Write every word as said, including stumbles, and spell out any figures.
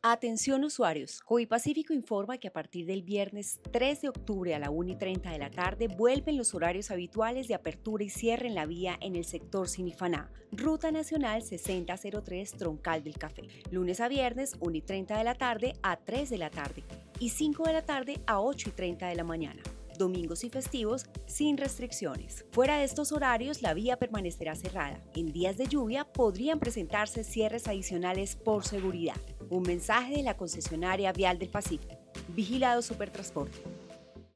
Atención usuarios, Pacífico informa que a partir del viernes tres de octubre a la una y treinta de la tarde vuelven los horarios habituales de apertura y cierre en la vía en el sector Sinifaná, Ruta Nacional sesenta cero tres Troncal del Café, lunes a viernes una y treinta de la tarde a tres de la tarde y cinco de la tarde a ocho y treinta de la mañana. Domingos y festivos sin restricciones. Fuera de estos horarios, la vía permanecerá cerrada. En días de lluvia podrían presentarse cierres adicionales por seguridad. Un mensaje de la concesionaria Vial del Pacífico. Vigilado Supertransporte.